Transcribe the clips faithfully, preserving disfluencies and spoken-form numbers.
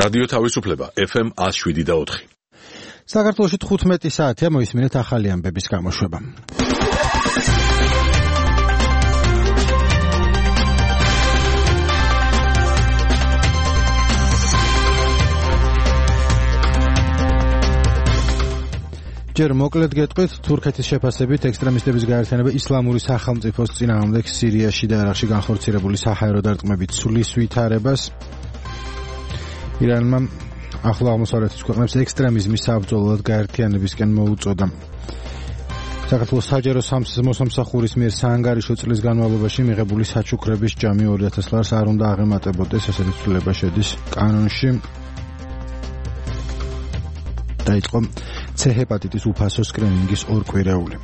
რადიო თავისუფლება ეფ ემ one oh seven და four. საქართველოში თხუთმეტი საათია, მოისმინეთ ახალი ამბების გამოშვება. ჯერ მოკლედ გეტყვით, თურქეთის შეფასებით ექსტრემისტების გაერთიანება ისლამური სახელმწიფოს წინააღმდეგ სირიაში და ერაყში განხორციელებული საჰაერო დარტყმებით ცვლის ვითარებას. ირანმა ახლო აღმოსავლეთის ქვეყნებს ექსტრემიზმის საბრძოლოდ გაერთიანებისკენ მოუწოდა. საქართველოს საჯარო მოსამსახურის მიერ საანგარიშო წლის განმავლობაში მიღებული საჩუქრების ჯამი two thousand ლარს არ უნდა აღემატებოდეს, ესეთი ცვლილება შედის კანონში. დაიწყო C ჰეპატიტის უფასო სკრინინგის ორკვირეული.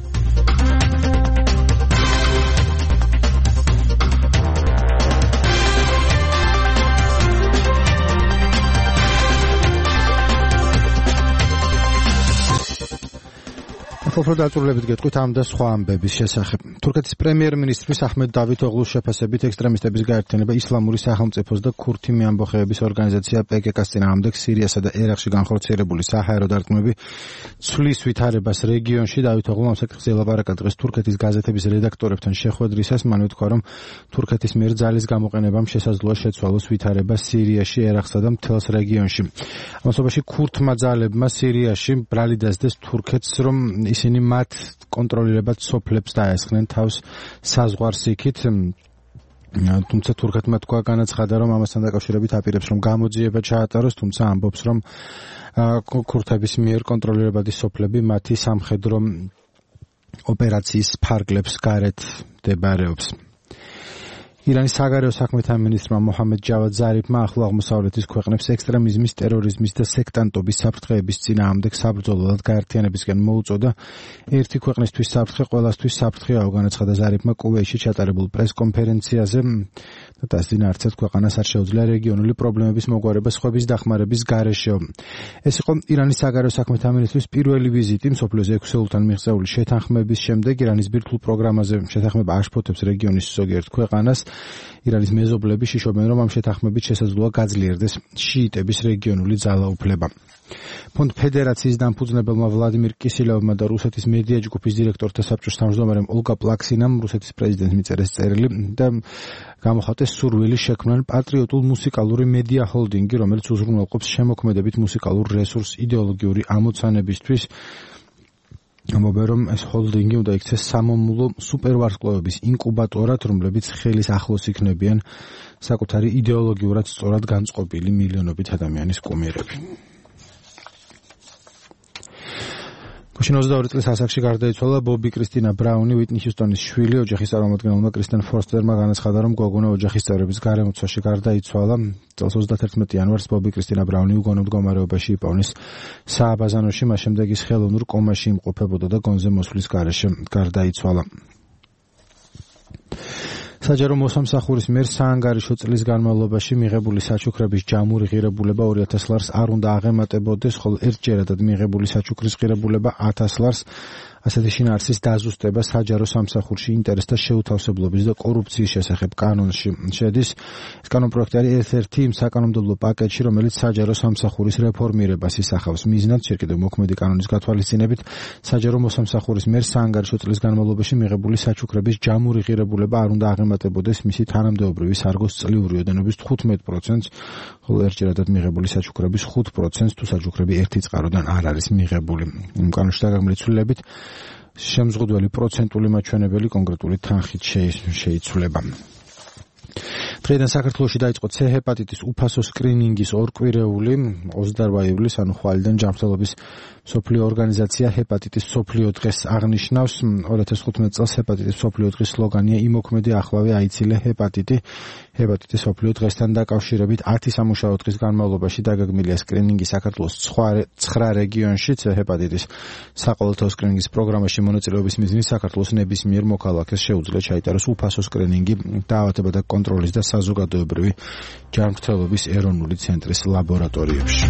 უფრო დაწვრილებით გეტყვით ამ და სხვა ამბების შესახებ. თურქეთის პრემიერ-მინისტრის აჰმედ დავითოღლუს შეფასებით ექსტრემისტების გაერთიანება ისლამური სახელმწიფოს და ქურთი მეამბოხეების ორგანიზაცია პე კე კას წინააღმდეგ სირიასა და ერაყში განხორციელებული საჰაერო დარტყმები ცვლის ვითარებას რეგიონში. დავითოღლუ ამ საკითხზე ელაპარაკა დღეს თურქეთის გაზეთების რედაქტორებთან შეხვედრისას. მან უთქვა, რომ თურქეთის მიერ ძალის გამოყენებამ შესაძლოა შეცვალოს ვითარება სირიაში, ერაყსა და მთელს რეგიონში. ამასობაში ქურთმა ძალებმა სირიაში ბრალი დასდეს თურქეთს, რომ ისინი მათ კონტროლირებად სოფლებს დაესხნენ თავს საზღვარს იქით. თუმცა თურქეთმა თქვა, განაცხადა, რომ ამასთან დაკავშირებით აპირებს, რომ გამოძიება ჩაატაროს, თუმცა ამბობს, რომ ქურთების მიერ კონტროლირებადი სოფლები მათი სამხედრო ოპერაციის ფარგლებს გარეთ მდებარეობს. ირანის საგარეო საქმეთა მინისტრმა მოჰამედ ჯავად ზარიფმა ახლო აღმოსავლეთის ქვეყნებს ექსტრემიზმის, ტერორიზმის და სექტანტობის საფრთხეების წინააღმდეგ საბრძოლოდ გაერთიანებისკენ მოუწოდა. ერთი ქვეყნისთვის საფრთხე, ყველასთვის საფრთხეა, განაცხადა ზარიფმა კუვეითში ჩატარებულ პრესკონფერენციაზე. დასძინა არც ერთ ქვეყანას არ შეუძლია რეგიონული პრობლემების მოგვარება სხვების დახმარების გარეშე. ეს იყო ირანის საგარეო საქმეთა მინისტრის პირველი ვიზიტი მსოფლიოს ექვსი ელთან მიღწეული შეთანხმების შემდეგ. ირანის ბირთვულ პროგრამაზე შეთანხმება აშფოთებს რეგიონის ზოგიერთ ქვეყანას. ირანის მეზობლები შიშობენ, რომ ამ შეთანხმებით შესაძლოა გაძლიერდეს შიიტების რეგიონული ძალაუფლება. ფონდ ფედერაციის დამფუძნებელმა ვლადიმირ კისილევმა და რუსეთის მედია ჯგუფის დირექტორთა საბჭოს თავმჯდომარემ ოლგა პლაქსინამ რუსეთის პრეზიდენტს მიწერეს წერილი და გამოხატეს სურვილი შექმნან პატრიოტულ მუსიკალური მედია ჰოლდინგი, რომელიც უზრუნველყოფს შემოქმედებით მუსიკალურ რესურსს იდეოლოგიური ამოცანებისთვის. ამბობენ, რომ ეს ჰოლდინგი უნდა იქცეს სამომულო სუპერვარსკვლავების ინკუბატორად, რომლებიც ხელის ახლოს იქნებიან საკუთარი იდეოლოგიურად სწორად განწყობილი მილიონობით ადამიანის კუმირები. მაშინ ოცდაორი წლის ასაკში გარდაიცვალა ბობი კრისტინა ბრაუნი, უიტნი ჰიუსტონის შვილი. ოჯახის წარმომადგენელმა კრისტენ ფორსტერმა განაცხადა, რომ გოგონა ოჯახის წევრების გარემოცვაში გარდაიცვალა. წელს ოცდაათერთმეტი იანვარს ბობი კრისტინა ბრაუნი უგონო მდგომარეობაში იპოვნის სააბაზანოში, მას შემდეგ ის ხელოვნურ კომაში იმყოფებოდა და გონზე მოსვლის გარეშე გარდაიცვალა. საჯარო მოსამსახურის მიერ საანგარიშო წლის განმავლობაში მიღებული საჩუქრების ჯამური ღირებულება two thousand ლარს არ უნდა აღემატებოდეს, ხოლო ერთჯერადად მიღებული საჩუქრის ღირებულება one thousand ლარს. ასეთი შინაარსის დაზუსტება საჯარო სამსახურში ინტერესთა შეუთავსებლობის და კორუფციის შესახებ კანონში შედის. ეს კანონპროექტი არის ერთ-ერთი იმ საკანონმდებლო პაკეტში, რომელიც საჯარო სამსახურის რეფორმირებას ისახავს. მიზნად ჯერ კიდევ მოქმედი კანონის გათვალისწინებით საჯარო მოსამსახურის მიერ საანგარიშო წლის განმავლობაში მიღებული საჩუქრების ჯამური ღირებულება არ უნდა აღემატებოდეს მისი თანამდებობრივი სარგოს წლიური ოდენობის თხუთმეტ პროცენტს, ხოლო ერთჯერადად მიღებული საჩუქრების ხუთ პროცენტს თუ საჩუქრები ერთი წყაროდან არ არის მიღებული. იმ კანონში დაგეგმილი ცვლილებით შემზღუდველი პროცენტული მაჩვენებელი კონკრეტული თანხით შეიცვლება. დღეიდან საქართველოში დაიწყო C ჰეპატიტის უფასო სკრინინგის ორკვირეული. ოცდაორი ივლისს, ანუ ხვალიდან ჯანმრთელობის მსოფლიო ორგანიზაცია ჰეპატიტის მსოფლიო დღეს აღნიშნავს. two thousand ხუთმეტ წელს ჰეპატიტის მსოფლიო დღის სლოგანია იმოქმედი ახლავე აიცილე ჰეპატიტი. ჰეპატიტის მსოფლიო დღესთან დაკავშირებით ათი სამუშაო დღის განმავლობაში დაგეგმილია სკრინინგი საქართველოს ცხრა რეგიონში. C ჰეპატიტის საყოველთაო სკრინინგის პროგრამაში მონაწილეობის მიზნით საქართველოს ნებისმიერ მოქალაქეს შეუძლია ჩაიტაროს უფასო სკრინინგი დაავადებათა კონტროლის და საზოგადოებრივი ჯანმრთელობის ეროვნული ცენტრის ლაბორატორიებში.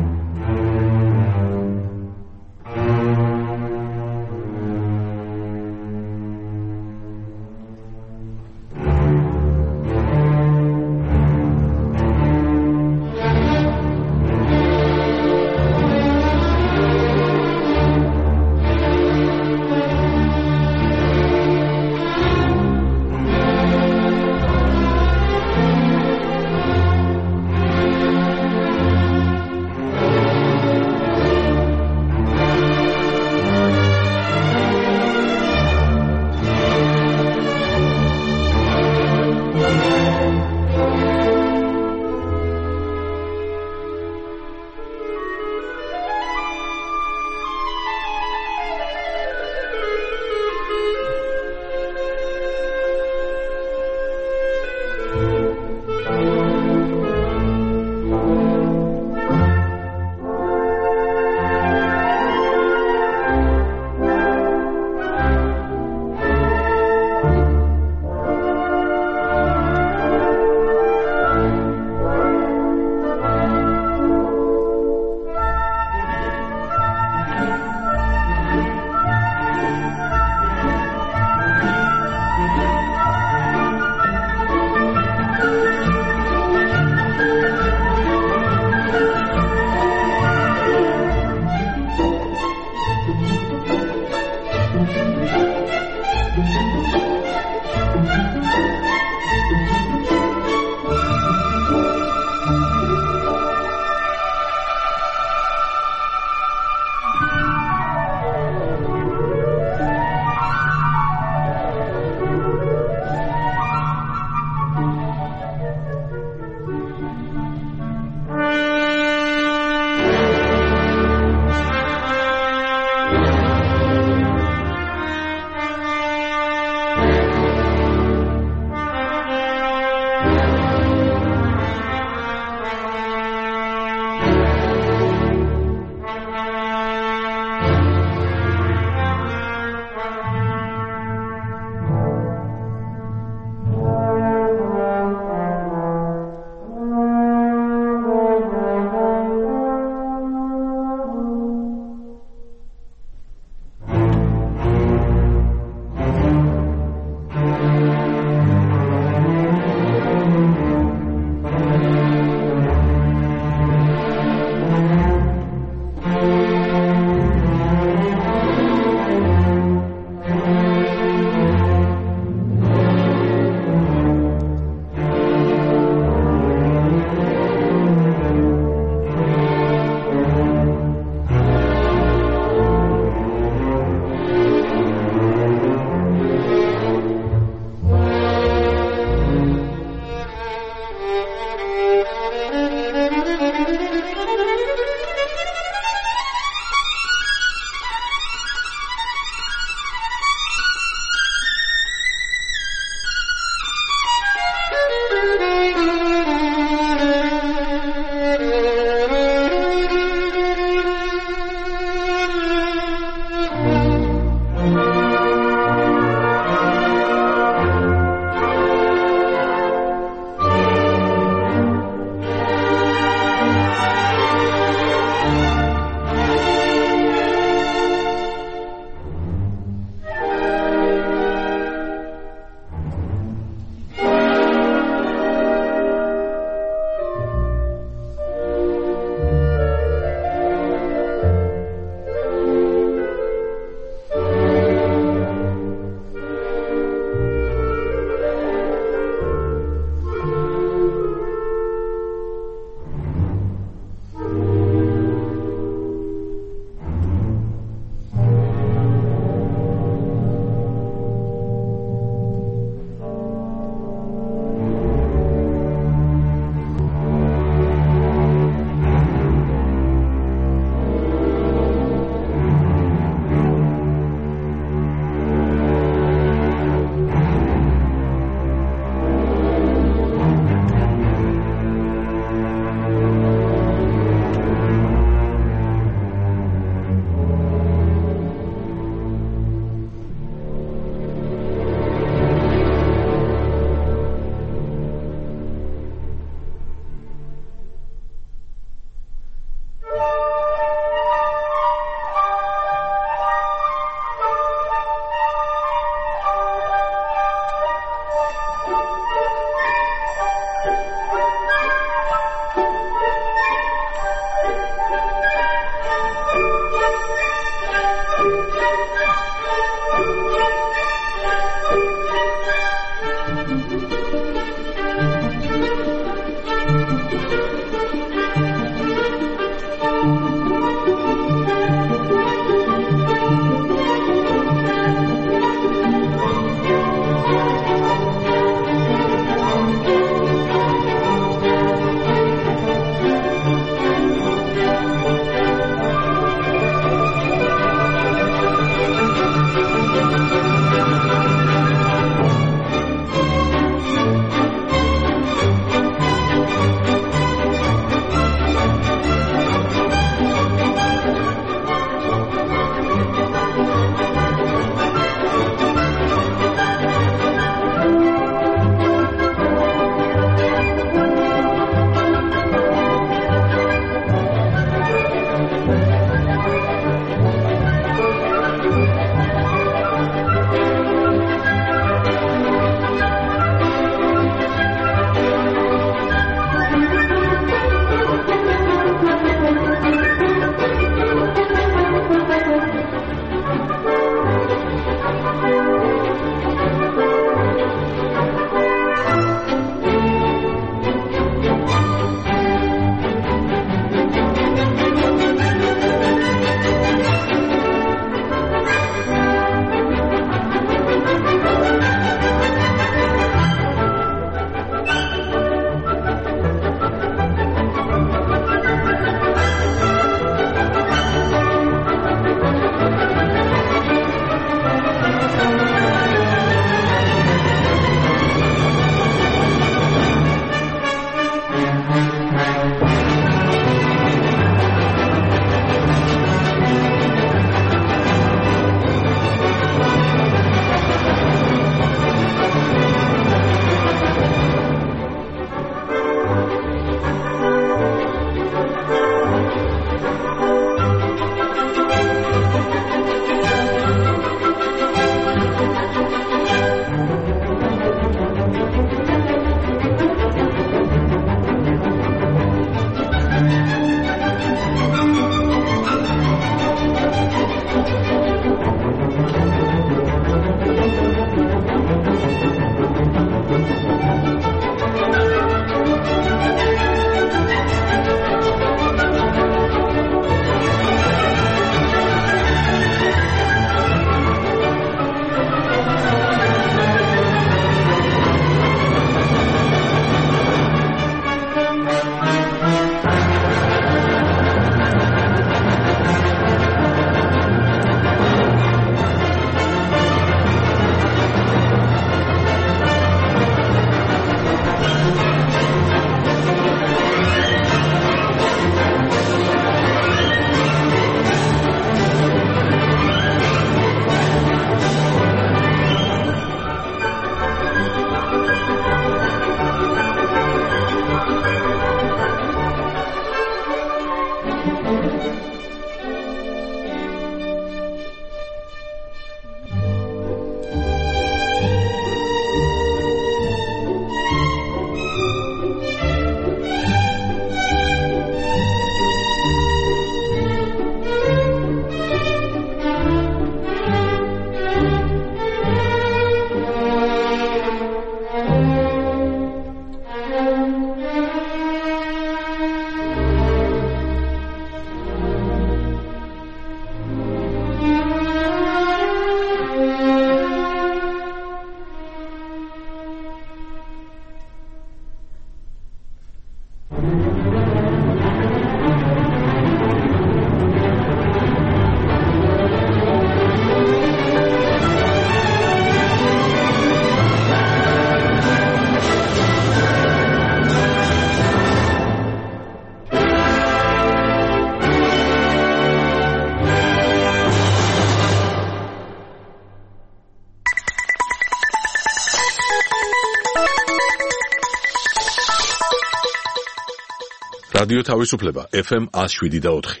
რადიო თავისუფლება ეფ ემ one oh seven და four.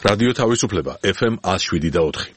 რადიო თავისუფლება ეფ ემ one oh seven და four.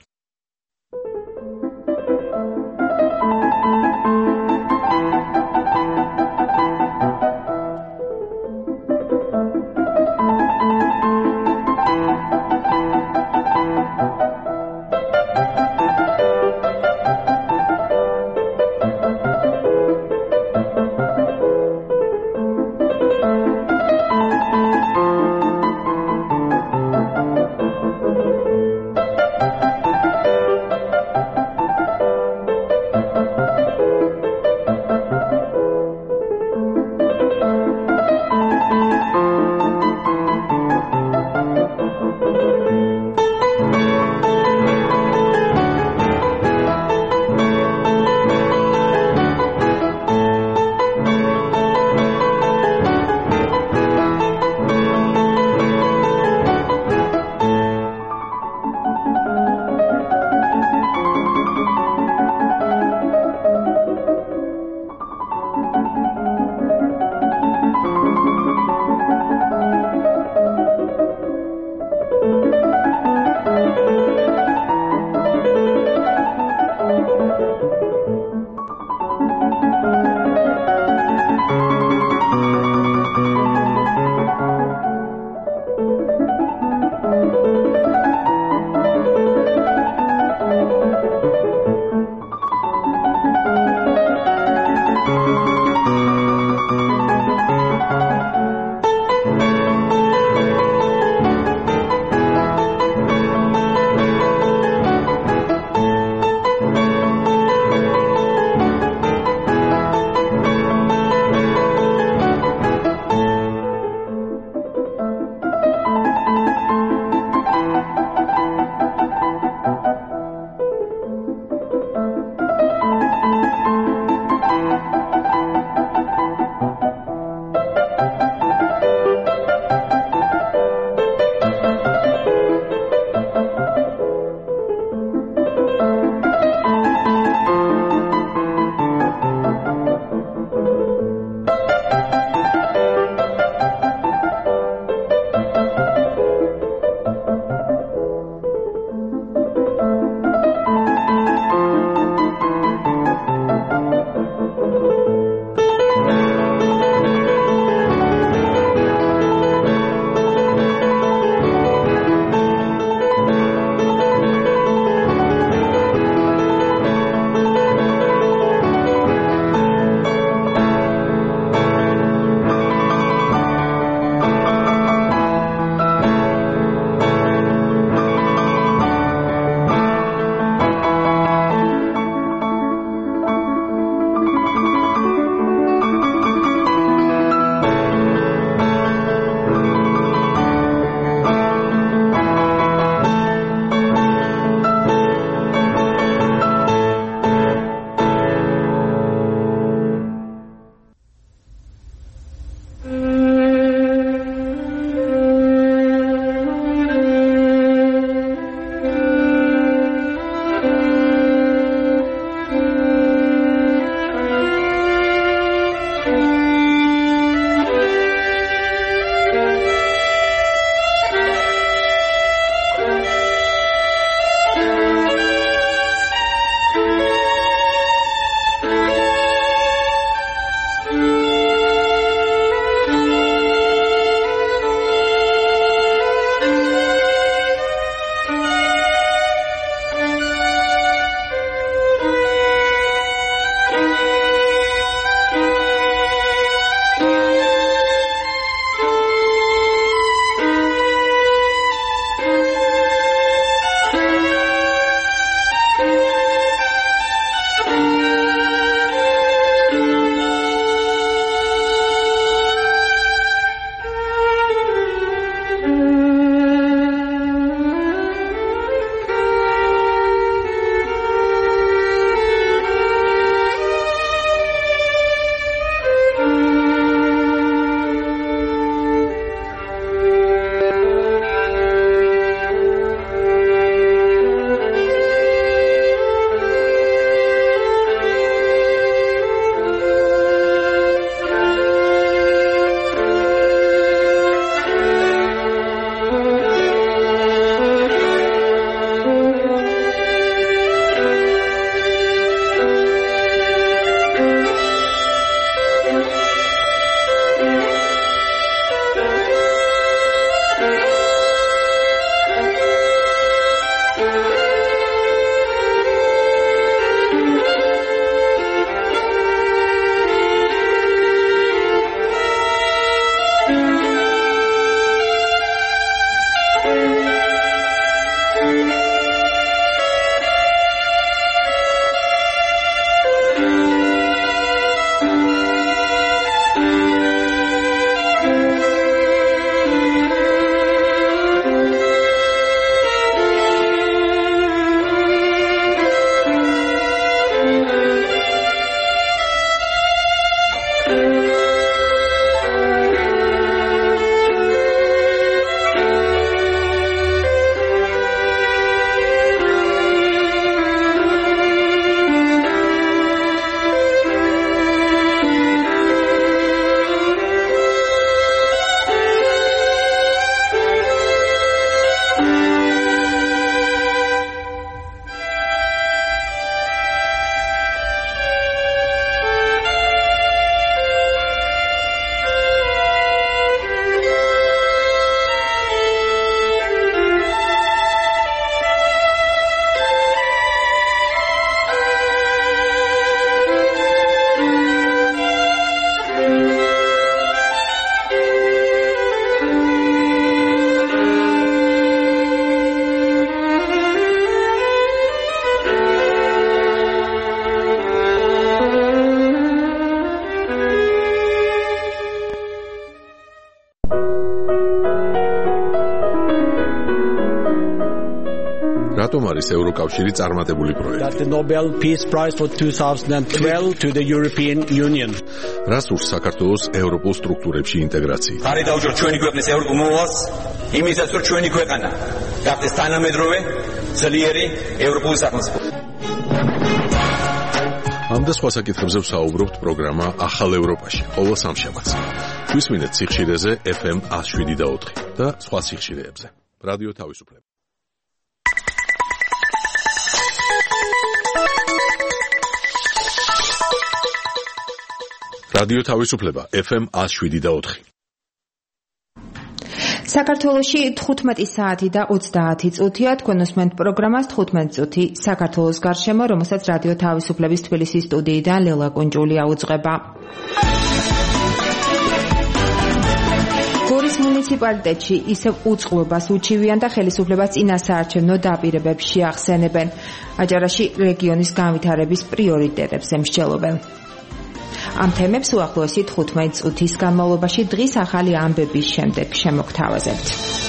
რატომ არის ევროკავშირი წარმატებული პროექტი? The Nobel Peace Prize for twenty twelve to the European Union. რას ურს საქართველოს ევროპულ სტრუქტურებში ინტეგრაცია? ხარი დაუჭირ ჩვენი ქვეყნის ევროპულ მოვალს, იმისაც რომ ჩვენი ქვეყანა გახდეს თანამედროვე, ძლიერი ევროპული სახელმწიფო. ამ და სხვა საკითხებზე ვსაუბრობთ პროგრამა ახალ ევროპაში ყოველ სამშაბათს. გვისმინეთ სიხშირეზე ეფ ემ one oh seven და ოთხი და სხვა სიხშირეებზე. რადიო თავისუფლება. რადიო თავისუფლება ეფ ემ one oh seven და ოთხი. საქართველოში თხუთმეტი საათი და ოცდაათი წუთია, თქვენ უსმენთ პროგრამას თხუთმეტი წუთი საქართველოს გარშემო, რომელსაც რადიო თავისუფლების თბილისის სტუდიიდან ლელა კუნჭულია უძღვება. გორის მუნიციპალიტეტში ისევ უწყლობას უჩივიან და ხელისუფლებას წინასაარჩევნო დაპირებებს შეახსენებენ. აჭარაში რეგიონის განვითარების პრიორიტეტებს ემსჯელობენ. ამ თემებს უახლოესი თხუთმეტი წუთის განმავლობაში დღის ახალი ამბების შემდეგ შემოგთავაზებთ.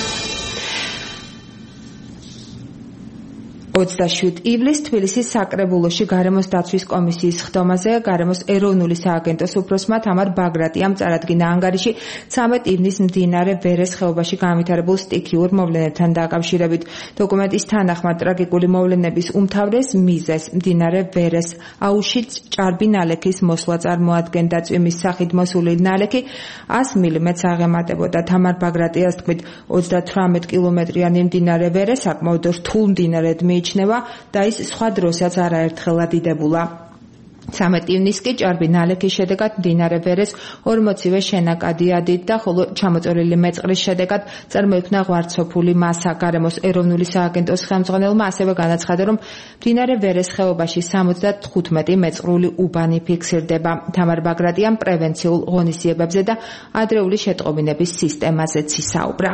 ოცდაშვიდი ივლისს თბილისის საკრებულოში გარემოს დაცვის კომისიის ხდომაზე გარემოს ეროვნული სააგენტოს უფროსმა თამარ ბაგრატიამ წარადგინა ანგარიში ცამეტ ივნისს მდინარე ვერეს ხეობაში განვითარებულ სტიქიურ მოვლენებთან დაკავშირებით. დოკუმენტის თანახმად ტრაგიკული მოვლენების უმთავრეს მიზეზს მდინარე ვერეს აუზში ჭარბი ნალექის მოსვლა წარმოადგენდა. წვიმის სახით მოსული ნალექი one hundred მილიმეტრს აღემატებოდა. თამარ ბაგრატიას თქმით, ოცდათვრამეტ კილომეტრიანი მდინარე ვერე საკმაოდ რთულ მდინარედ მიიჩნევა და ის სხვა დროსაც არაერთხელ დიდებულა. ცამეტ ივნისს კი ჭარბი ნალექის შედეგად მდინარე ვერეს ორმოცივე შენაკადი ადიდდა, ხოლო ჩამოწოლილი მეწყრის შედეგად წარმოიქმნა ღვარცოფული მასა. გარემოს ეროვნული სააგენტოს ხელმძღვანელმა ასევე განაცხადა, რომ მდინარე ვერეს ხეობაში სამოცდათხუთმეტი მეწყრული უბანი ფიქსირდება. თამარ ბაგრატიამ პრევენციულ ღონისძიებებზე და ადრეული შეტყობინების სისტემაზეც ისაუბრა.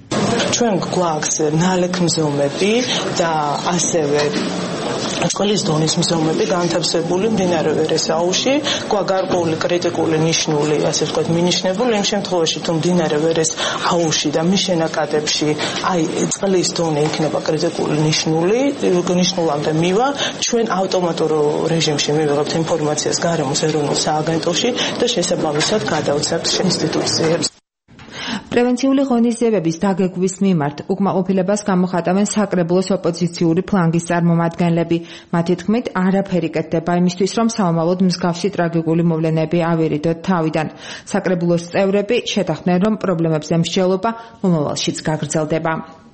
ჩვენ გვაქვს ნალექმზომები და ასევე წყლის დონის მზომები განთავსებული მდინარე ვერეს აუზში, გვაქვს გარკვეული კრიტიკული ნიშნული, ასე ვთქვათ, მინიშნებული იმ შემთხვევაში, თუ მდინარე ვერეს აუზში და მის შენაკადებში აი წყლის დონე იქნება კრიტიკული ნიშნული, ნიშნულამდე მივა, ჩვენ ავტომატურ რეჟიმში მივიღებთ ინფორმაციას გარემოს ეროვნულ სააგენტოში და შესაბამისად გადავცემთ ინსტიტუციებს. პრევენციული ღონისძიებების დაგეგმვის მიმართ უკმაყოფილებას გამოხატავენ საკრებულოს ოპოზიციური ფლანგის წარმომადგენლები. მათი თქმით, არაფერი კეთდება იმისთვის, რომ სამომავლოდ მსგავსი ტრაგიკული მოვლენები ავირიდოთ თავიდან. საკრებულოს წევრები შეთანხმდნენ, რომ პრობლემებზე მსჯელობა მომავალშიც გაგრძელდება.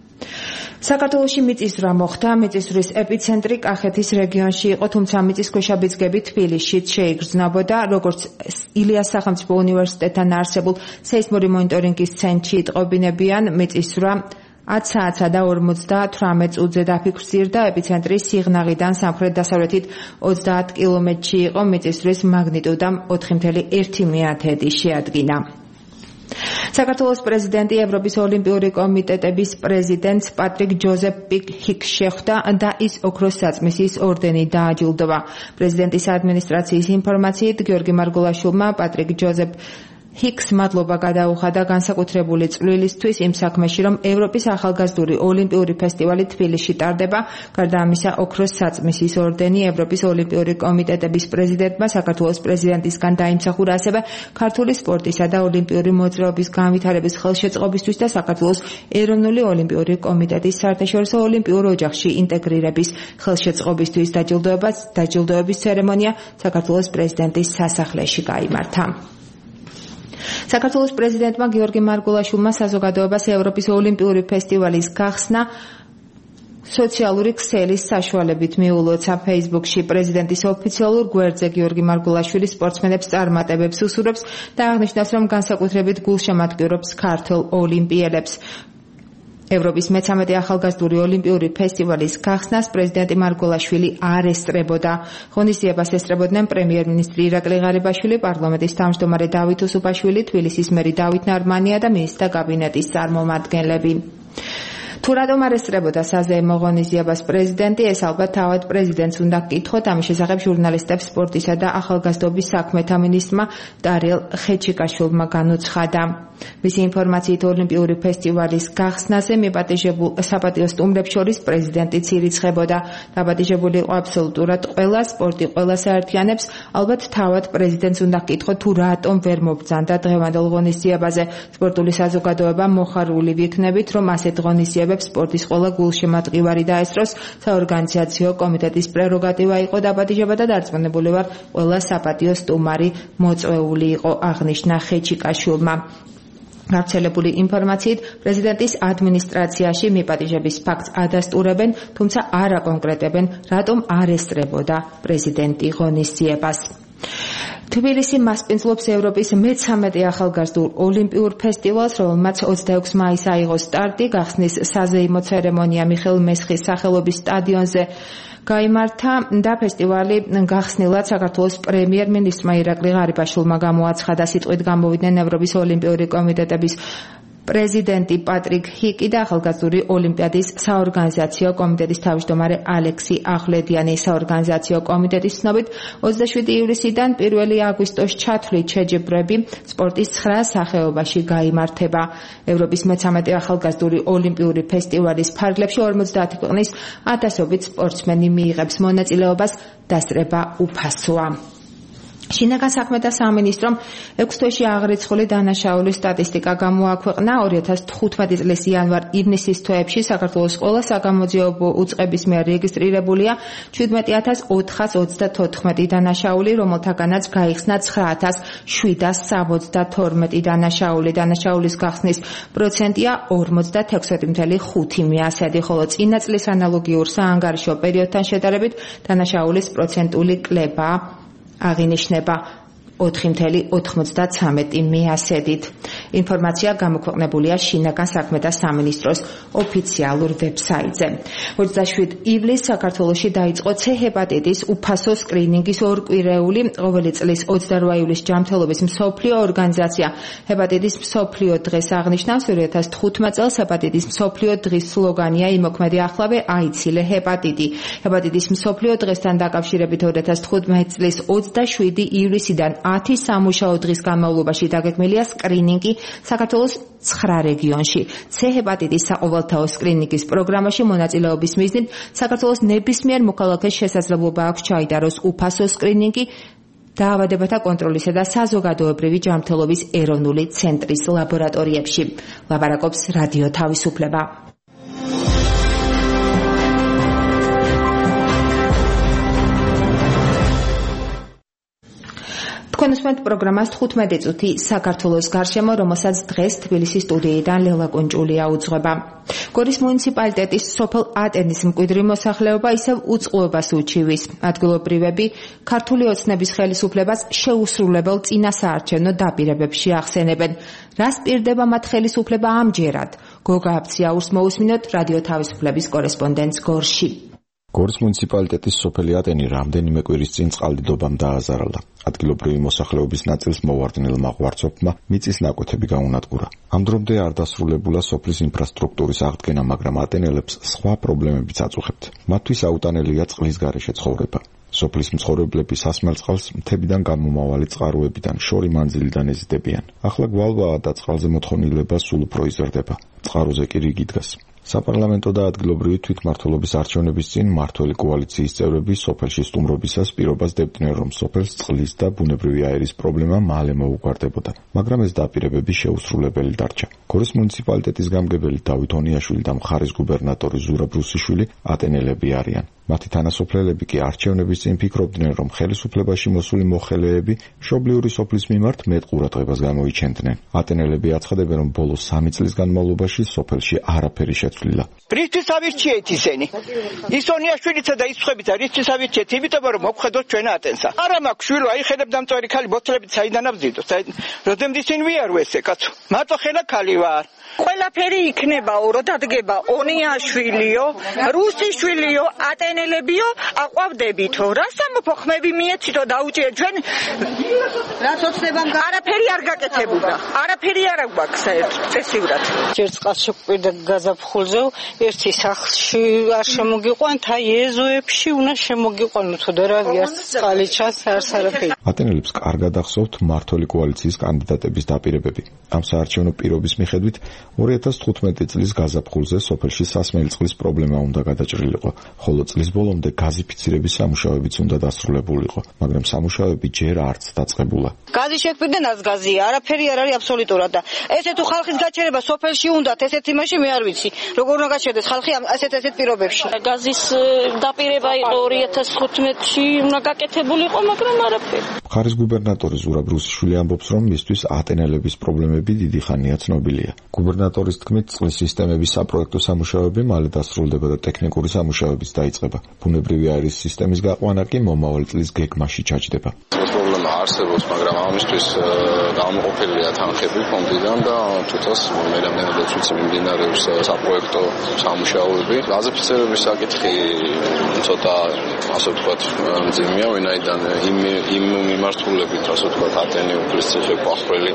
საქართველოში მიწისძვრა მოხდა. მიწისძვრის ეპიცენტრი კახეთის რეგიონში იყო, თუმცა მიწისქვეშა ბიძგები თბილისშიც შეიგრძნობოდა. როგორც ილიას სახელმწიფო უნივერსიტეტთან არსებულ სეისმური მონიტორინგის ცენტრში იტყობინებიან, მიწისძვრა ათი საათსა და ორმოცდათვრამეტ წუთზე დაფიქსირდა. ეპიცენტრის სიღნაღიდან სამხრეთ-დასავლეთით ოცდაათ კილომეტრში იყო. მიწისძვრის მაგნიტუდა ოთხი კoma ერთი შეადგინა. საქართველოს პრეზიდენტი ევროპის ოლიმპიური კომიტეტების პრეზიდენტს პატრიკ ჯოზეფ ჰიკს შეხვდა და ის ოქროს საწმისის ორდენით დააჯილდოვა. პრეზიდენტის ადმინისტრაციის ინფორმაციით, გიორგი მარგულაშვილმა პატრიკ ჯოზეფ ჰიკს მადლობა გადაუხადა განსაკუთრებული წვლილისთვის იმ საქმეში, რომ ევროპის ახალგაზრდული ოლიმპიური ფესტივალი თბილისში ტარდება. გარდა ამისა, ოქროს საწმისის ორდენი ევროპის ოლიმპიური კომიტეტების პრეზიდენტმა საქართველოს პრეზიდენტისგან დაიმსახურა ასევე ქართული სპორტისა და ოლიმპიური მოძრაობის განვითარების ხელშეწყობისთვის და საქართველოს ეროვნული ოლიმპიური კომიტეტის საერთაშორისო ოლიმპიურ ოჯახში ინტეგრირების ხელშეწყობისთვის. დაჯილდოებას დაჯილდოების ცერემონია საქართველოს პრეზიდენტის სასახლეში გაიმართა. საქართველოს პრეზიდენტმა გიორგი მარგულაშვილმა საზოგადოებას ევროპის ოლიმპიური ფესტივალის გახსნა სოციალური ქსელის საშუალებით მიულოცა. Facebook-ში პრეზიდენტის ოფიციალურ გვერდზე გიორგი მარგულაშვილი სპორტსმენებს წარმატებებს უსურვებს და აღნიშნავს, რომ განსაკუთრებით გულშემატკივრობს ქართველ ოლიმპიელებს. ევროპის მეცამეტე ახალგაზრდული ოლიმპიური ფესტივალის გახსნას პრეზიდენტი მარგულაშვილი არ ესწრებოდა. ღონისძიებას ესწრებოდნენ პრემიერ-მინისტრი ირაკლი ღარიბაშვილი, პარლამენტის თავმჯდომარე დავით უსუპაშვილი, თბილისის მერი დავით ნარმანია და მინისტრთა კაბინეტის წარმომადგენლები. თუ რატომ არ ესწრებოდა საზეიმო ღონისძიებას პრეზიდენტი, ეს ალბათ თავად პრეზიდენტს უნდა გკითხოთ. ამის შესახებ ჟურნალისტებს სპორტისა და ახალგაზრდობის საქმეთა მინისტრმა დარიელ ხეჩიკაშვილმა განუცხადა. მისი ინფორმაციით ოლიმპიური ფესტივალის გახსნაზე მიპატიჟებულ საპატიო სტუმრებს შორის პრეზიდენტიც ირიცხებოდა. დაპატიჟებული იყო აბსოლუტურად ყველა, სპორტი ყველას აერთიანებს. ალბათ თავად პრეზიდენტს უნდა ჰკითხოთ თუ რატომ ვერ მობრძანდა დღევანდელ ღონისძიებაზე. სპორტული საზოგადოება მოხარული ვიქნებით, რომ ასეთ ღონისძიებებს სპორტის ყველა გულშემატყივარი დაესწროს. საორგანიზაციო კომიტეტის პრეროგატივა იყო დაპატიჟება და დარწმუნებული ვარ, ყველა საპატიო სტუმარი მოწვეული იყო, აღნიშნა ხეჩიკაშვილმა. გავრცელებული ინფორმაციით პრეზიდენტის ადმინისტრაციაში მიპატიჟების ფაქტს ადასტურებენ, თუმცა არ აკონკრეტებენ, რატომ არ ესწრებოდა პრეზიდენტი ღონისძიებას. თბილისი მასპინძლობს ევროპის მეცამეტე ახალგაზრდულ ოლიმპიურ ფესტივალს, რომელმაც ოცდაექვსი მაისს აიღო სტარტი. გახსნის საზეიმო ცერემონია მიხეილ მესხის სახელობის სტადიონზე გაიმართა და ფესტივალი გახსნილად საქართველოს პრემიერ-მინისტრმა ირაკლი ღარიბაშვილმა გამოაცხადა. სიტყვით გამოვიდნენ ევროპის ოლიმპიური კომიტეტების პრეზიდენტი პატრიკ ჰიკი და ახალგაზრდული ოლიმპიადის საორგანიზაციო კომიტეტის თავმჯდომარე ალექსი ახვლედიანი. საორგანიზაციო კომიტეტის ცნობით ოცდაშვიდი ივლისიდან პირველი აგვისტოს ჩათვლით შეჯიბრები სპორტის ცხრა სახეობაში გაიმართება. ევროპის მეცამეტე ახალგაზრდული ოლიმპიური ფესტივალის ფარგლებში ორმოცდაათი ქვეყნის ათასობით სპორტსმენი მიიღებს მონაწილეობას, დასწრება უფასოა. შინაგან საქმეთა სამინისტრომ ექვს თვეში აღრიცხული დანაშაულის სტატისტიკა გამოაქვეყნა. ორი ათას თხუთმეტი წლის იანვარ-ივნისის თვეებში საქართველოს ყველა საგამოძიებო უწყების მიერ რეგისტრირებულია შვიდმეტი ათას ოთხას ოცდათოთხმეტი დანაშაული, რომელთაგანაც გაიხსნა ცხრა ათას შვიდას სამოცდათორმეტი დანაშაული. დანაშაულის გახსნის პროცენტია ორმოცდათექვსმეტი წუთი ხუთი მიასედი, ხოლო წინა წლის ანალოგიურ საანგარიშო პერიოდთან შედარებით დანაშაულის პროცენტული კლება აღინიშნება ოთხი ოცდათვრამეტი მიასედით. ინფორმაცია გამოქვეყნებულია შინაგან საქმეთა სამინისტროს ოფიციალურ ვებსაიტზე. ოცდაშვიდი ივლისს საქართველოში დაიწყო C ჰეპატიტის უფასო სკრინინგის ორკვირეული. ყოველი წლის ოცდარვა ივლისს ჯანმრთელობის მსოფლიო ორგანიზაცია ჰეპატიტის მსოფლიო დღეს აღნიშნავს. ორი ათას თხუთმეტ წელს ჰეპატიტის მსოფლიო დღის სლოგანია „იმოქმედი ახლავე, აიცილე ჰეპატიტი“. ჰეპატიტის მსოფლიო დღესთან დაკავშირებით ორი ათას თხუთმეტ წლის ოცდაშვიდი ივლისიდან ათი სამუშაო დღის განმავლობაში დაგეგმილია სკრინინგი საქართველოს ცხრა რეგიონში. C ჰეპატიტის საყოველთაო სკრინინგის პროგრამაში მონაწილეობის მიზნით საქართველოს ნებისმიერ მოქალაქეს შესაძლებლობა აქვს ჩაიტაროს უფასო სკრინინგი დაავადებათა კონტროლისა და საზოგადოებრივი ჯანმრთელობის ეროვნული ცენტრის ლაბორატორიებში. ლაპარაკობს რადიო თავისუფლება. თქვენ უსმენთ პროგრამას თხუთმეტი წუთი საქართველოს გარშემო, რომელსაც დღეს თბილისის სტუდიიდან ლელა კუნჭულია უძღვება. გორის მუნიციპალიტეტის სოფელ ატენის მკვიდრი მოსახლეობა ისევ უწყლობას უჩივის. ადგილობრივები ქართული ოცნების ხელისუფლებას შეუსრულებელ წინასაარჩევნო დაპირებებში ახსენებენ. რას პირდება მათ ხელისუფლება ამჯერად? გოგა აფციაურს მოусმინოთ რადიო თავისუფლების კორესპონდენტს გორში. გორის მუნიციპალიტეტის სოფელი ატენი რამდენიმე კვირის წინ წყალდიდობამ დააზარალდა. ადგილობრივი მოსახლეობის ნაწილს მოვარდნილმა ღვარცობმა მიწის ნაკვეთები გაუნადგურა. ამ დრომდე არ დასრულებულა სოფლის ინფრასტრუქტურის აღდგენა, მაგრამ ატენელებს სხვა პრობლემებიც აწუხებთ. მათთვის აუტანელია წყლის გარეშე ცხოვრება. სოფლის მცხოვრებლები სასმელ წყალს მთებიდან გამომავალი წყაროებიდან შორი მანძილიდან ეზიდებიან. ახლა გვალვაა და წყალზე მოთხოვნილება სულ უფრო იზრდება. წყაროზე კი რიგი დგას. საპარლამენტო და ადგილობრივი თვითმმართველობის არჩევნების წინ მმართველი კოალიციის წევრები სოფელში სტუმრობისას პირობას დებდნენ, რომ სოფელს წყლის და ბუნებრივი აერის პრობლემა მალე მოუგვარდებოდა, მაგრამ ეს დაპირებები შეუსრულებელი დარჩა. გორის მუნიციპალიტეტის გამგებელი დავით ონიაშვილი და მხარის გუბერნატორი ზურაბ რუსიშვილი ატენელები არიან. მათი თანასოფლელები კი არჩევნების წინ ფიქრობდნენ, რომ ხელისუფლებაში მოსული მოხელეები მშობლიური სოფლის მიმართ მეტ ყურადღებას გამოიჩენდნენ. ატენელები აცხადებენ, რომ ბოლო სამი წლის განმავლობაში სოფელში არაფერი შეცვლილა. რისთვის ავირჩიეთ ისინი? ის ონიაშვილიცა და ის ხვებიცა რისთვის ავირჩიეთ? იმიტომ რომ მოგხედოთ ჩვენ ატენსა. არა მაქვს შვილო, აი ხელებდამწვერი ქალი ბოთლებით საიდან აბზიდოთ? როდემდ ისინი ვიარო ესე კაცო? მარტო ხელა ქალი ვარ. ყველაფერი იქნებაო, რო დადგება ონიაშვილიო, რუსიშვილიო, ატენელებიო, აყვავდებითო. რა სამოფო ხმები მიეცითო დაუჭიე ჩვენ რაც ოცნებამ არაფერი არ გაკეთებულა. არაფერი არ აქვს წესიურად. ჯერ წყალს შეგვიდა გაზაფხულზე, ერთი სახლში არ შემოგიყვანთ, აი ეზოებში უნდა შემოგიყვანოთ და რა გიარს წყალი ჩანს არც არაფერი. ატენელებს კარგად ახსოვთ მმართველი კოალიციის კანდიდატების დაპირებები. ამ საარჩევნო პირობის მიხედვით ორი ათას თხუთმეტი წლის გაზაფხულზე სოფელში სასმელი წყლის პრობლემა უნდა გადაჭრილიყო, ხოლო წლის ბოლომდე გაზიფიცირების სამუშაოებიც უნდა დასრულებულიყო, მაგრამ სამუშაოები ჯერ არც დაწყებულა. გაზი შეგვიდნენ ას გაზია, არაფერი არ არის აბსოლუტურად და ესე თუ ხალხის გაჩერება სოფელში უნდათ, ესეთ იმაში მე არ ვიცი, როგორ უნდა გაჩერდეს ხალხი ასეთ ასეთ პირობებში. გაზის დაპირება იყო ორი ათას თხუთმეტში, უნდა გაკეთებულიყო, მაგრამ არაფერი. მხარის გუბერნატორი ზურაბ რუსიშვილი ამბობს, რომ მისთვის ატენელების პრობლემები დიდი ხანია ცნობილია. გუბერნატორის თქმით, წყლის სისტემების საპროექტო სამუშაოები მალე დასრულდება და ტექნიკური სამუშაოებიც დაიწყება. ბუნებრივი აირის სისტემის გაყვანა კი მომავალ წლის გეგმაში ჩაჯდება. პრობლემა არსებობს, მაგრამ ამისთვის გამოყოფილია თანხები ფონდიდან და თვითონ მე რამდენადაც ვიცი მიმდინარეობს საპროექტო სამუშაოები. გაზიფიცირების საკითხი ცოტა ასე ვთქვათ მძიმეა, ვინაიდან იმ იმ მიმართულებით ასე ვთქვათ ატენი უფლის ციხე ყვახრელი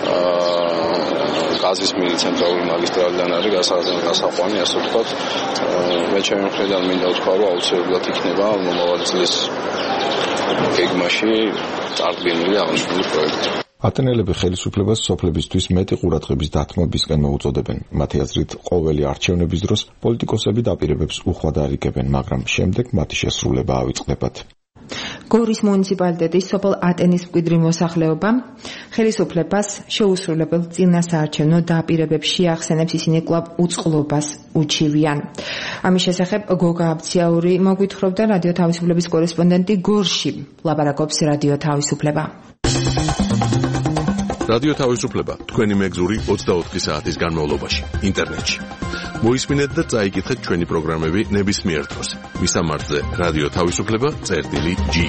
გაზის მიერ ცენტრალური მაგისტრალიდან არის გასაყვანი, ასე ვთქვათ. მე ჩემი მხრიდან მინდა ვთქვა, რომ აუცილებლად იქნება მომავალ წლის გეგმაში წარდგენილი აღნიშნული პროექტი. ატენელები ხელისუფლებას სოფლებისთვის მეტი ყურადღების დათმობისკენ მოუწოდებენ. მათი აზრით, ყოველი არჩევნების დროს პოლიტიკოსები დაპირებებს უხვად არიგებენ, მაგრამ შემდეგ მათი შესრულება ავიწყდებათ. გორის მუნიციპალიტეტის სოფელ ატენის მკვიდრი მოსახლეობა ხელისუფლებას შეუსრულებელ წინასაარჩევნო დაპირებებს შეახსენებს, ისინი კვლავ უწყლობას უჩივიან. ამის შესახებ გოგა აბციაური მოგვითხრობდა რადიო თავისუფლების კორესპონდენტი გორში. ლაბარაკობს რადიო თავისუფლება. რადიო თავისუფლება თქვენი მეგზური ოცდაოთხი საათის განმავლობაში ინტერნეტში. მოისმინეთ და წაიკითხეთ ჩვენი პროგრამები ნებისმიერ დროს. მისამართზე რადიო თავისუფლება წერტილი ჯი.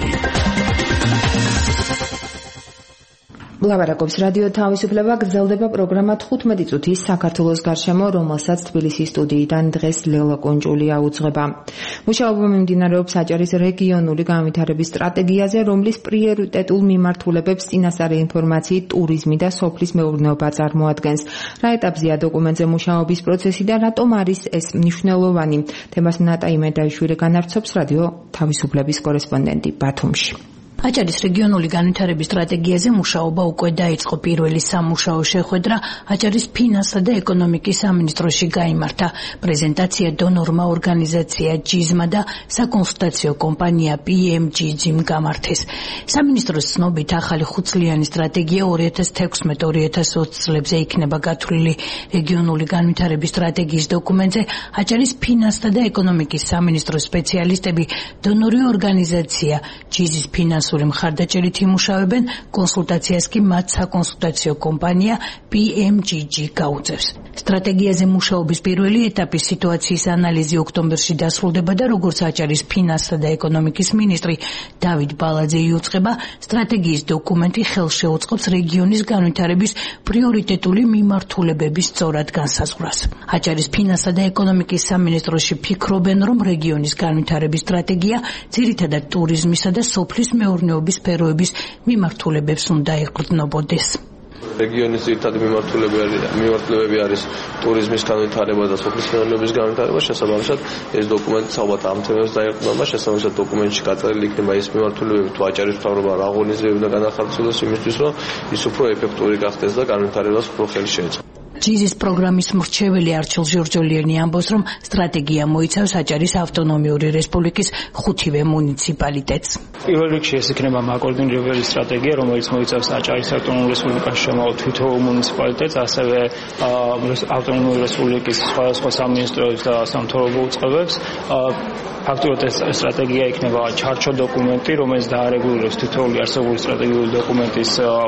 ლაბარაკობს რადიო თავისუფლება, გრძელდება პროგრამა თხუთმეტი წუთის საქართველოს გარშემო, რომელსაც თბილისის სტუდიიდან დღეს ლელა კონჭული აუძღვება. მუშაობა მიმდინარეობს აჭარის რეგიონული განვითარების სტრატეგიაზე, რომლის პრიორიტეტულ მიმართულებებს წინასწარი ინფორმაციით ტურიზმი და სოფლის მეურნეობა წარმოადგენს. რა ეტაპზეა დოკუმენტზე მუშაობის პროცესი და რატომ არის ეს მნიშვნელოვანი? თემას ნატა იმედაიშვილი განარცობს რადიო თავისუფლების კორესპონდენტი ბათუმში. აჭარის რეგიონული განვითარების სტრატეგიაზე მუშაობა უკვე დაიწყო. პირველი სამუშაო შეხვედრა აჭარის ფინანსთა და ეკონომიკის სამინისტროში გაიმართა. პრეზენტაცია დონორმა ორგანიზაცია ჯიზმა და საკონსულტაციო კომპანია პი ემ ჯი ჯი-მ გამართეს. სამინისტროს ცნობით ახალი ხუთწლიანი სტრატეგია ორი ათას თექვსმეტ ორი ათას ოცი წლებზე იქნება გათვლილი. რეგიონული განვითარების სტრატეგიის დოკუმენტზე აჭარის ფინანსთა და ეკონომიკის სამინისტროს სპეციალისტები დონორი ორგანიზაცია ჯიზის ფინანსური მხარდაჭერით იმუშავებენ, კონსულტაციას კი მათ საკონსულტაციო კომპანია პი ემ ჯი ჯი გაუწევს. სტრატეგიაზე მუშაობის პირველი ეტაპის სიტუაციის ანალიზი ოქტომბერში დასრულდება და როგორც აჭარის ფინანსთა და ეკონომიკის მინისტრი დავით ბალაძე იუწყება, სტრატეგიის დოკუმენტი ხელს შეუწყობს რეგიონის განვითარების პრიორიტეტული მიმართულებების სწორად განსაზღვრას. აჭარის ფინანსთა და ეკონომიკის სამინისტროში ფიქრობენ, რომ რეგიონის განვითარების სტრატეგია ძირითადად ტურიზმისა და სოფლის მეურნეობის სფეროების მიმართულებებს უნდა ეყრდნობოდეს. რეგიონის ძირითადი მიმართულებები არის ტურიზმის განვითარება და სოფლის მეურნეობის განვითარება. შესაბამისად, ეს დოკუმენტი ალბათ ამ თემებს დაეყრდნობა. შესაბამისად, დოკუმენტში გაწერილი იქნება ის მიმართულებები, თუ აჭარის მთავრობა რა ღონისძიებები და განახორციელოს იმისთვის, რომ ის უფრო ეფექტური გახდეს და განვითარებას უფრო ხელი შეეწყოს. ჯიზის პროგრამის მრჩეველი არჩილ ჟორჯოლიანი ამბობს, რომ სტრატეგია მოიცავს აჭარის ავტონომიური რესპუბლიკის ხუთივე მუნიციპალიტეტს. პირველ რიგში ეს იქნება მაკოორდინირებელი სტრატეგია, რომელიც მოიცავს აჭარის ავტონომურ რესპუბლიკას შემოვალ თითოეულ მუნიციპალიტეტს, ასევე ავტონომიური რესპუბლიკის სხვადასხვა სამინისტროებს და სამთავრობო უწყებებს. ფაქტობრივად ეს სტრატეგია იქნება ჩარჩო დოკუმენტი, რომელიც დაარეგულირებს თითოეული არსებული სტრატეგიული დოკუმენტის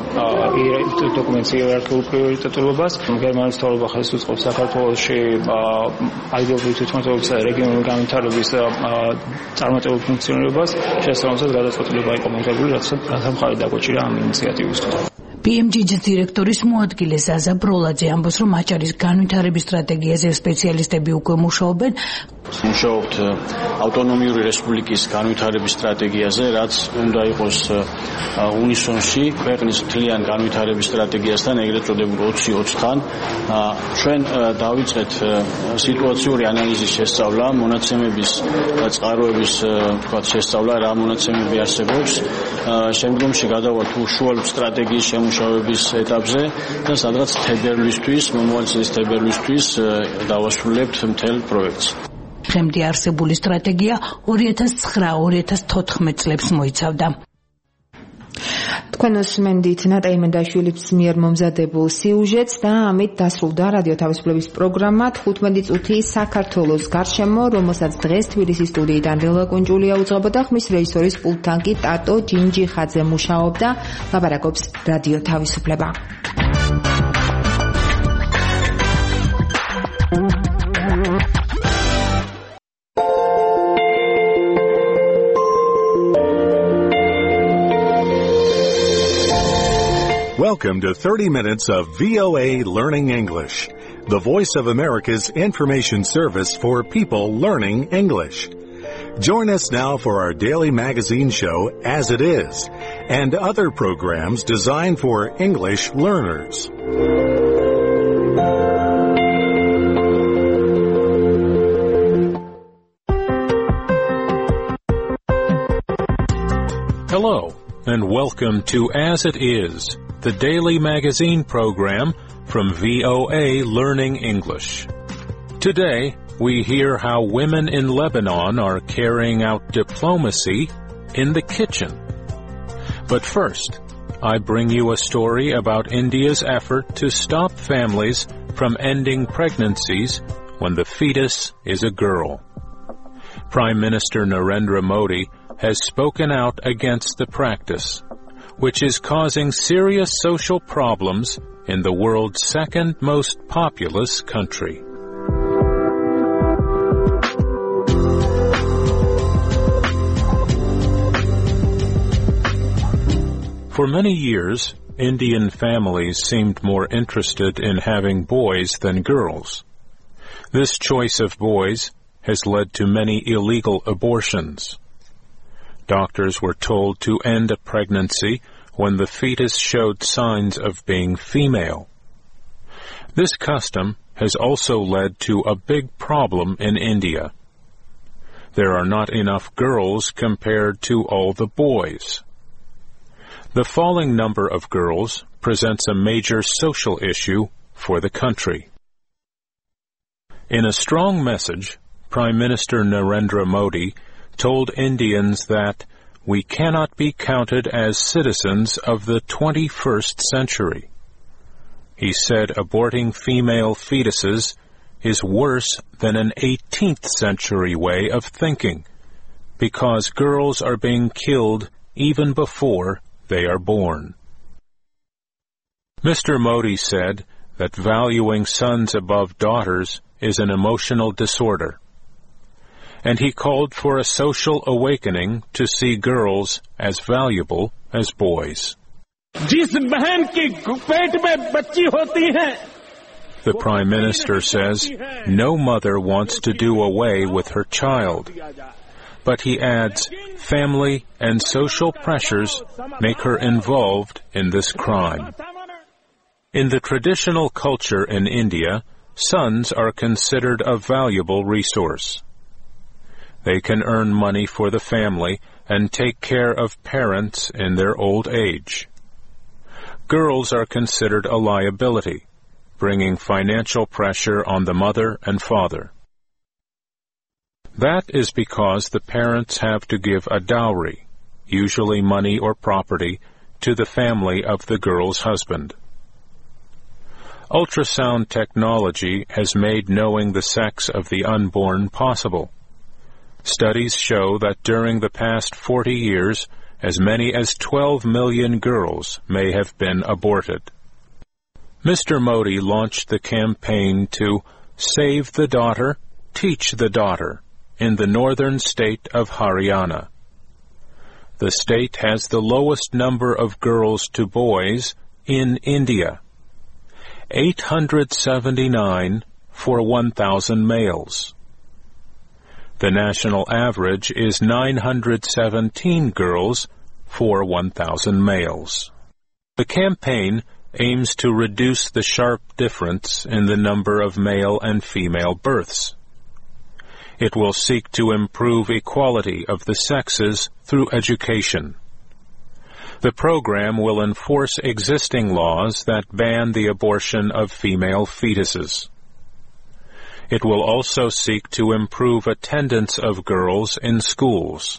დოკუმენტის იერარქიულ პრიორიტეტულობას. გერმანიის მთავრობა ხელს უწყობს საქართველოში ადგილობრივი თვითმმართველობის და რეგიონული განვითარების წარმატებულ ფუნქციონირებას. შესაბამისად, გადაწყვეტილება იყო მიღებული, რათა მხარი დაგვეჭირა ამ ინიციატივისთვის. პი ემ ჯი-ის დირექტორის მოადგილე ზაზა ბროლაძე ამბობს, რომ აჭარის განვითარების სტრატეგიაზე სპეციალისტები უკვე მუშაობენ. მუშაობთ ავტონომიური რესპუბლიკის განვითარების სტრატეგიაზე, რაც უნდა იყოს უნისონში ქვეყნის მთლიან განვითარების სტრატეგიასთან, ეგრეთ წოდებულ ოცი ოცთან. ჩვენ დავიწყეთ სიტუაციური ანალიზის შესწავლა, მონაცემების წყაროების თქვათ შესწავლა, რა მონაცემები არსებობს. შემდგომში გადავალთ უშუალოდ სტრატეგიის შემუშავების ეტაპზე და სადღაც თებერვლისთვის, მომავალ წლის თებერვლისთვის დავასრულებთ მთელ პროექტს. დღემდე არსებული სტრატეგია ორი ათას ცხრა ორი ათას თოთხმეტ წლებს მოიცავდა. თქვენ უსმენთ ნატაი მენდაშვილის მიერ მომზადებულ სიუჟეტს და ამით დასრულდა რადიო თავისუფლების პროგრამა თხუთმეტი წუთი საქართველოს გარშემო, რომელსაც დღეს თბილისის სტუდიიდან დილა კუნჯულია უძღვებოდა, ხმის რეჟისორის პულტთან კი ტატო ჯინჯიხაძე მუშაობდა. ლაპარაკობს რადიო თავისუფლება. Welcome to thirty minutes of V O A Learning English, the Voice of America's information service for people learning English. Join us now for our daily magazine show, As It Is, and other programs designed for English learners. Hello, and welcome to As It Is, the daily magazine program from V O A Learning English. Today, we hear how women in Lebanon are carrying out diplomacy in the kitchen. But first, I bring you a story about India's effort to stop families from ending pregnancies when the fetus is a girl. Prime Minister Narendra Modi has spoken out against the practice, which is causing serious social problems in the world's second most populous country. For many years, Indian families seemed more interested in having boys than girls. This choice of boys has led to many illegal abortions. Doctors were told to end a pregnancy when the fetus showed signs of being female. This custom has also led to a big problem in India. There are not enough girls compared to all the boys. The falling number of girls presents a major social issue for the country. In a strong message, Prime Minister Narendra Modi told Indians that we cannot be counted as citizens of the twenty-first century. He said aborting female fetuses is worse than an eighteenth century way of thinking, because girls are being killed even before they are born. Mister Modi said that valuing sons above daughters is an emotional disorder, and he called for a social awakening to see girls as valuable as boys. The Prime Minister says no mother wants to do away with her child, but he adds family and social pressures make her involved in this crime. In the traditional culture in India, sons are considered a valuable resource. They can earn money for the family and take care of parents in their old age. Girls are considered a liability, bringing financial pressure on the mother and father. That is because the parents have to give a dowry, usually money or property, to the family of the girl's husband. Ultrasound technology has made knowing the sex of the unborn possible. Studies show that during the past forty years, as many as twelve million girls may have been aborted. Mister Modi launched the campaign to Save the Daughter, Teach the Daughter in the northern state of Haryana. The state has the lowest number of girls to boys in India, eight hundred seventy-nine for one thousand males. The national average is nine hundred seventeen girls for one thousand males. The campaign aims to reduce the sharp difference in the number of male and female births. It will seek to improve equality of the sexes through education. The program will enforce existing laws that ban the abortion of female fetuses. It will also seek to improve attendance of girls in schools.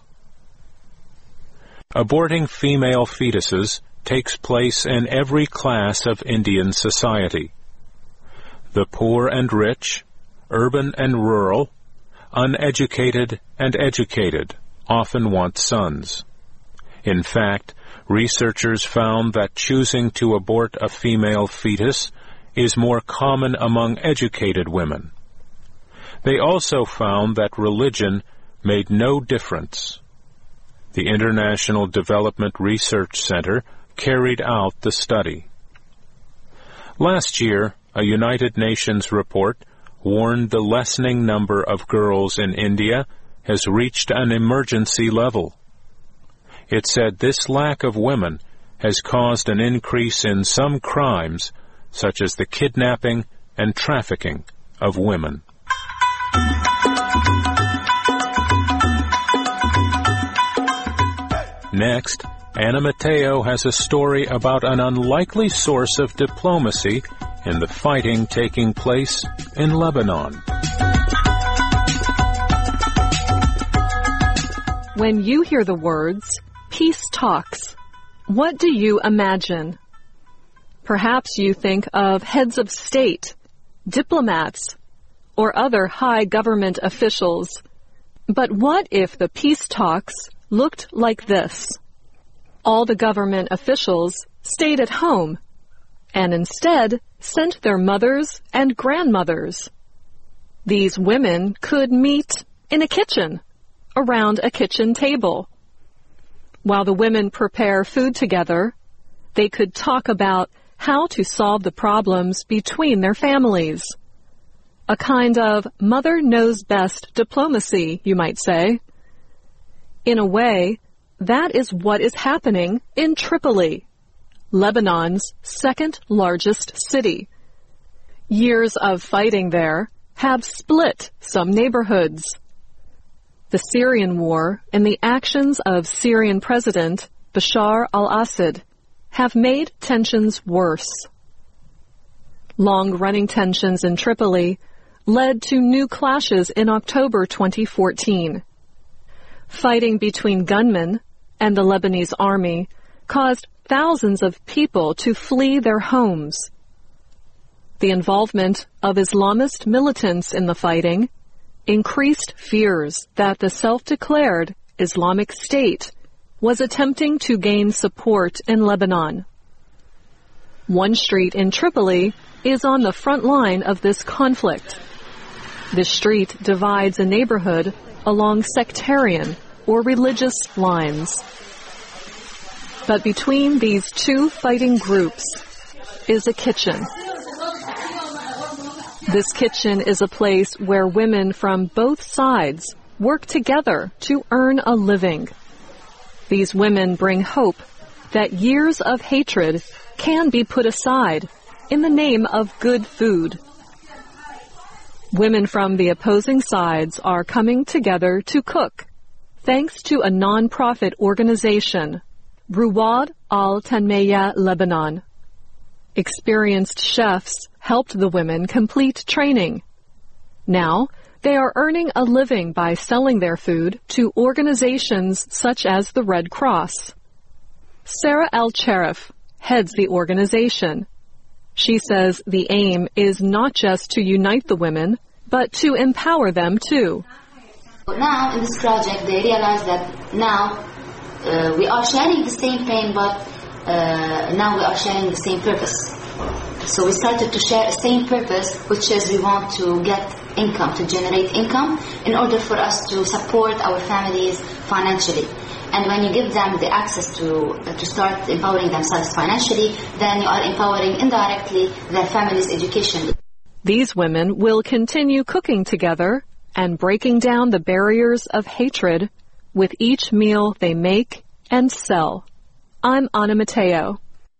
Aborting female fetuses takes place in every class of Indian society. The poor and rich, urban and rural, uneducated and educated often want sons. In fact, researchers found that choosing to abort a female fetus is more common among educated women. They also found that religion made no difference. The International Development Research Center carried out the study. Last year, a United Nations report warned the lessening number of girls in India has reached an emergency level. It said this lack of women has caused an increase in some crimes, such as the kidnapping and trafficking of women. Next, Anna Mateo has a story about an unlikely source of diplomacy in the fighting taking place in Lebanon. When you hear the words, peace talks, what do you imagine? Perhaps you think of heads of state, diplomats, or other high government officials. But what if the peace talks looked like this? All the government officials stayed at home and instead sent their mothers and grandmothers. These women could meet in a kitchen, around a kitchen table. While the women prepare food together, they could talk about how to solve the problems between their families. A kind of mother knows best diplomacy, you might say. In a way, that is what is happening in Tripoli, Lebanon's second largest city. Years of fighting there have split some neighborhoods. The Syrian war and the actions of Syrian President Bashar al-Assad have made tensions worse. Long-running tensions in Tripoli led to new clashes in October twenty fourteen. Fighting between gunmen and the Lebanese army caused thousands of people to flee their homes. The involvement of Islamist militants in the fighting increased fears that the self-declared Islamic State was attempting to gain support in Lebanon. One street in Tripoli is on the front line of this conflict. This street divides a neighborhood along sectarian or religious lines. But between these two fighting groups is a kitchen. This kitchen is a place where women from both sides work together to earn a living. These women bring hope that years of hatred can be put aside in the name of good food. Women from the opposing sides are coming together to cook, thanks to a non-profit organization, Ruwad al-Tanmeya Lebanon. Experienced chefs helped the women complete training. Now, they are earning a living by selling their food to organizations such as the Red Cross. Sarah Al-Cherif heads the organization. She says the aim is not just to unite the women, but to empower them too. Now, in this project, they realize that now uh, we are sharing the same pain, but uh, now we are sharing the same purpose. So we started to share the same purpose, which is we want to get income, to generate income in order for us to support our families financially. And when you give them the access to uh, to start empowering themselves financially, then you are empowering indirectly their family's education. These women will continue cooking together and breaking down the barriers of hatred with each meal they make and sell. I'm Anna Mateo.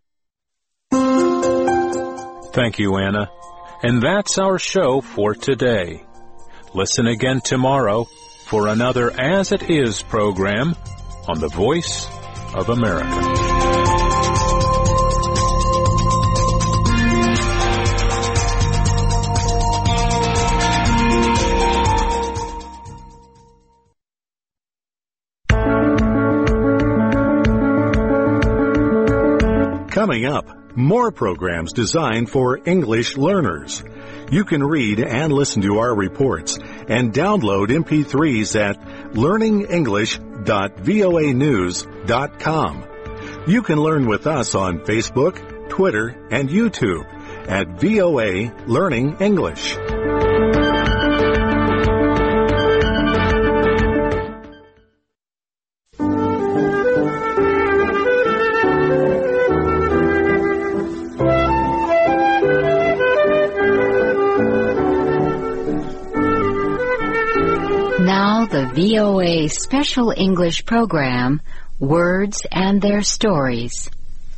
Thank you, Anna. And that's our show for today. Listen again tomorrow for another As It Is program on the Voice of America. Coming up, more programs designed for English learners. You can read and listen to our reports and download M P threes at learning english dot voa news dot com. You can learn with us on Facebook, Twitter, and YouTube at V O A Learning English. The V O A Special English Program, Words and Their Stories.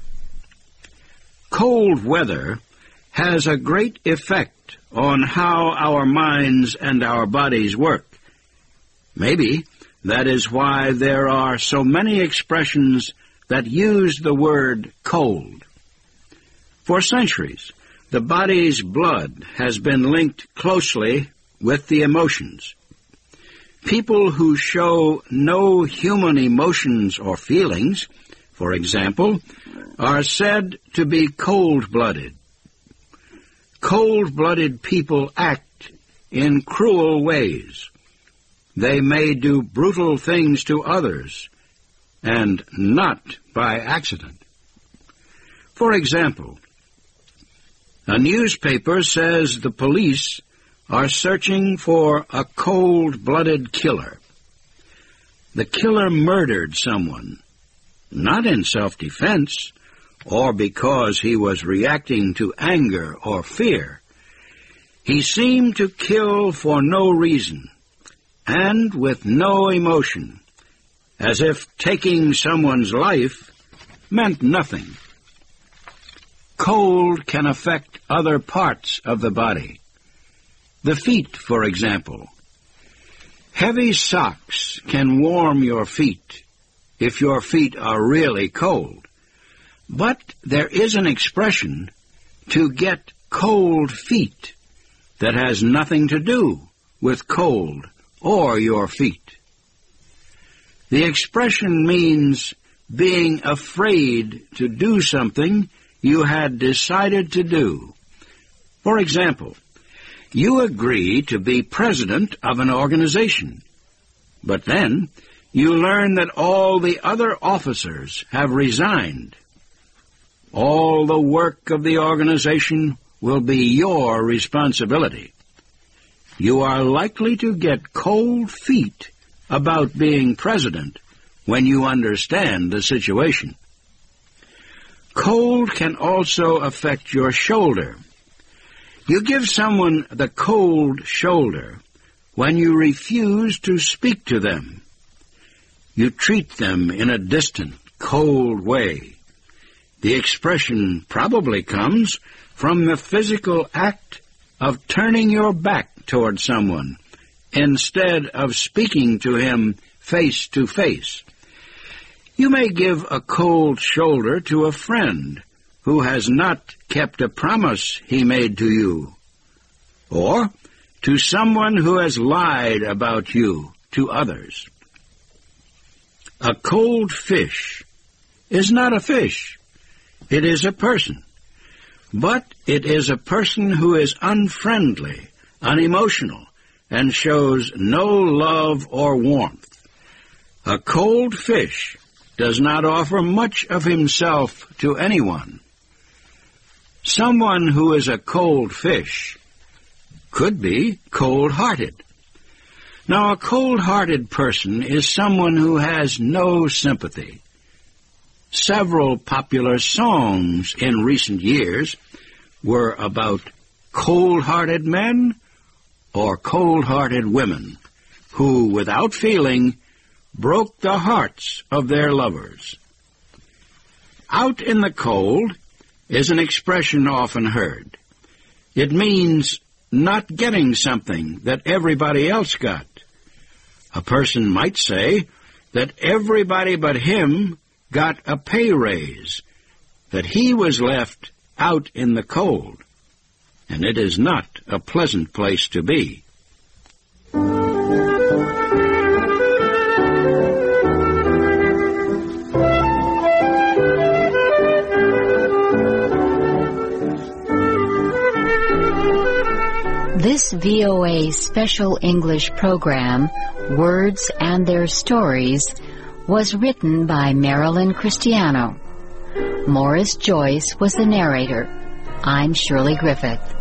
Cold weather has a great effect on how our minds and our bodies work. Maybe that is why there are so many expressions that use the word cold. For centuries, the body's blood has been linked closely with the emotions. People who show no human emotions or feelings, for example, are said to be cold-blooded. Cold-blooded people act in cruel ways. They may do brutal things to others, and not by accident. For example, a newspaper says the police are searching for a cold-blooded killer. The killer murdered someone, not in self-defense or because he was reacting to anger or fear. He seemed to kill for no reason and with no emotion, as if taking someone's life meant nothing. Cold can affect other parts of the body. The feet, for example. Heavy socks can warm your feet if your feet are really cold. But there is an expression, to get cold feet, that has nothing to do with cold or your feet. The expression means being afraid to do something you had decided to do. For example, you agree to be president of an organization, but then you learn that all the other officers have resigned. All the work of the organization will be your responsibility. You are likely to get cold feet about being president when you understand the situation. Cold can also affect your shoulder. You give someone the cold shoulder when you refuse to speak to them. You treat them in a distant, cold way. The expression probably comes from the physical act of turning your back toward someone instead of speaking to him face to face. You may give a cold shoulder to a friend who has not kept a promise he made to you, or to someone who has lied about you to others. A cold fish is not a fish. It is a person. But it is a person who is unfriendly, unemotional, and shows no love or warmth. A cold fish does not offer much of himself to anyone. Someone who is a cold fish could be cold-hearted. Now, a cold-hearted person is someone who has no sympathy. Several popular songs in recent years were about cold-hearted men or cold-hearted women who, without feeling, broke the hearts of their lovers. Out in the cold is an expression often heard. It means not getting something that everybody else got. A person might say that everybody but him got a pay raise, that he was left out in the cold, and it is not a pleasant place to be. This V O A special English program, Words and Their Stories, was written by Marilyn Cristiano. Morris Joyce was the narrator. I'm Shirley Griffith.